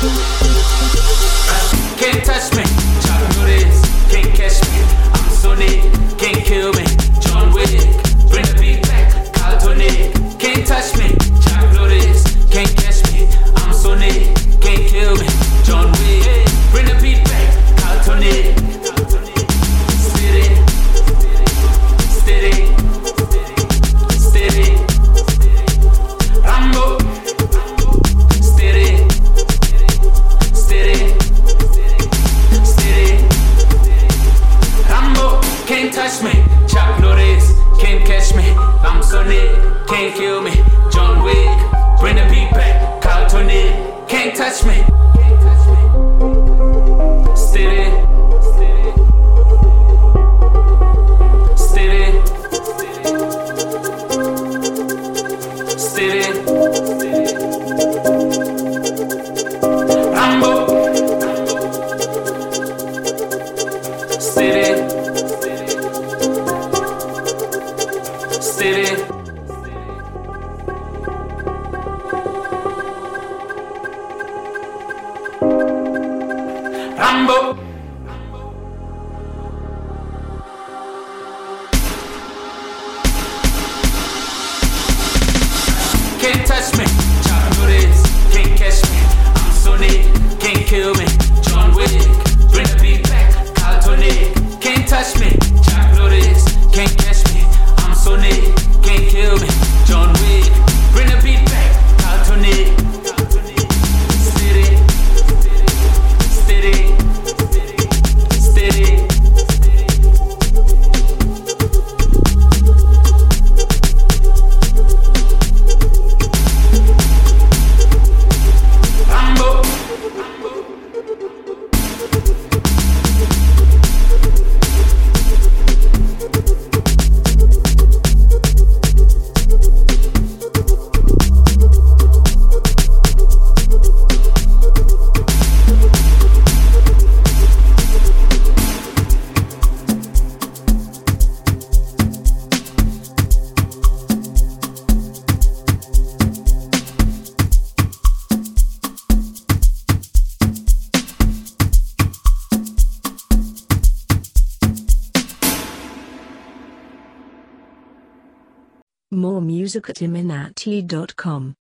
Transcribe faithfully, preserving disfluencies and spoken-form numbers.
Can't touch me, Chuck Norris, can't catch me. I'm Sonic, can't kill me. John Wick, bring the beat back. Carlton, can't touch me. Chuck Norris, can't catch me. I'm Sonic, can't kill me. John Wick, bring the beat back. Carlton, steady, steady, steady. Rambo, steady, steady. Rambo, can't touch me. Chuck Norris, can't catch me. I'm Sonic, can't kill me. John Wick, bring the beat back. Carlton, can't touch me. Steady, steady, steady. Rambo, steady, steady. Rambo. Can't touch me. Chuck Norris, can't catch me. I'm Sonic, can't kill me. John Wick, bring the beat back. Carlton, can't touch me. Chuck Norris, can't catch me. I'm Sonic, can't kill me. John Wick, bring the beat back. Carlton, steady, steady, steady. Rambo. More music at iminati dot com.